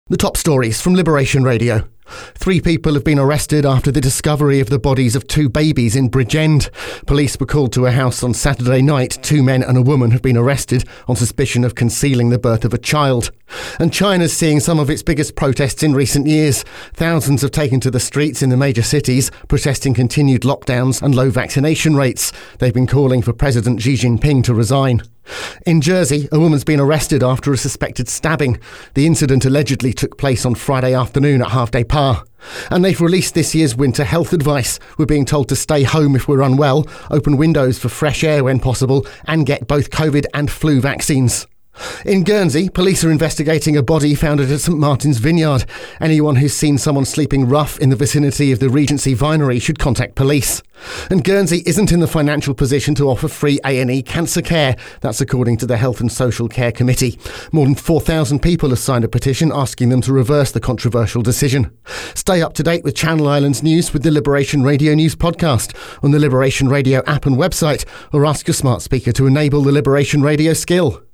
The top stories from Liberation Radio. 3 people have been arrested after the discovery of the bodies of 2 babies in Bridgend. Police were called to a house on Saturday night. 2 men and a woman have been arrested on suspicion of concealing the birth of a child. And China's seeing some of its biggest protests in recent years. Thousands have taken to the streets in the major cities, protesting continued lockdowns and low vaccination rates. They've been calling for President Xi Jinping to resign. In Jersey, a woman's been arrested after a suspected stabbing. The incident allegedly took place on Friday afternoon at Half Day Pa. And they've released this year's winter health advice. We're being told to stay home if we're unwell, open windows for fresh air when possible, and get both COVID and flu vaccines. In Guernsey, police are investigating a body found at St Martin's Vineyard. Anyone who's seen someone sleeping rough in the vicinity of the Regency Vinery should contact police. And Guernsey isn't in the financial position to offer free A&E cancer care. That's according to the Health and Social Care Committee. More than 4,000 people have signed a petition asking them to reverse the controversial decision. Stay up to date with Channel Islands news with the Liberation Radio News podcast on the Liberation Radio app and website, or ask your smart speaker to enable the Liberation Radio skill.